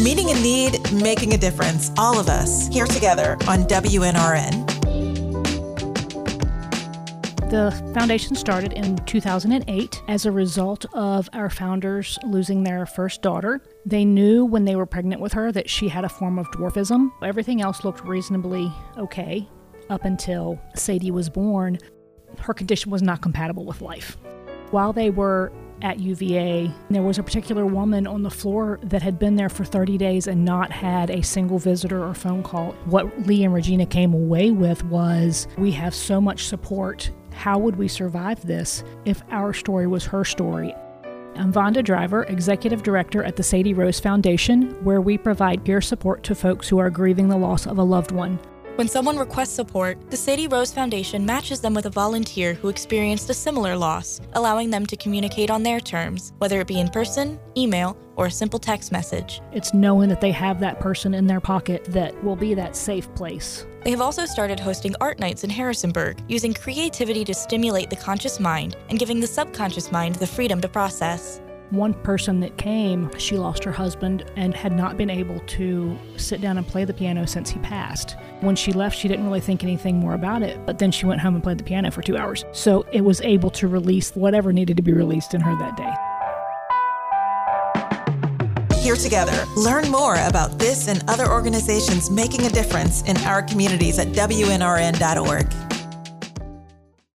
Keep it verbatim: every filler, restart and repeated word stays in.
Meeting a need, making a difference. All of us here together on W N R N. The foundation started in two thousand eight as a result of our founders losing their first daughter. They knew when they were pregnant with her that she had a form of dwarfism. Everything else looked reasonably okay up until Sadie was born. Her condition was not compatible with life. While they were at U V A, there was a particular woman on the floor that had been there for thirty days and not had a single visitor or phone call. What Lee and Regina came away with was, we have so much support. How would we survive this if our story was her story? I'm Vonda Driver, Executive Director at the Sadie Rose Foundation, where we provide peer support to folks who are grieving the loss of a loved one. When someone requests support, the Sadie Rose Foundation matches them with a volunteer who experienced a similar loss, allowing them to communicate on their terms, whether it be in person, email, or a simple text message. It's knowing that they have that person in their pocket that will be that safe place. They have also started hosting art nights in Harrisonburg, using creativity to stimulate the conscious mind and giving the subconscious mind the freedom to process. One person that came, she lost her husband and had not been able to sit down and play the piano since he passed. When she left, she didn't really think anything more about it, but then she went home and played the piano for two hours. So it was able to release whatever needed to be released in her that day. Here together. Learn more about this and other organizations making a difference in our communities at W N R N dot org.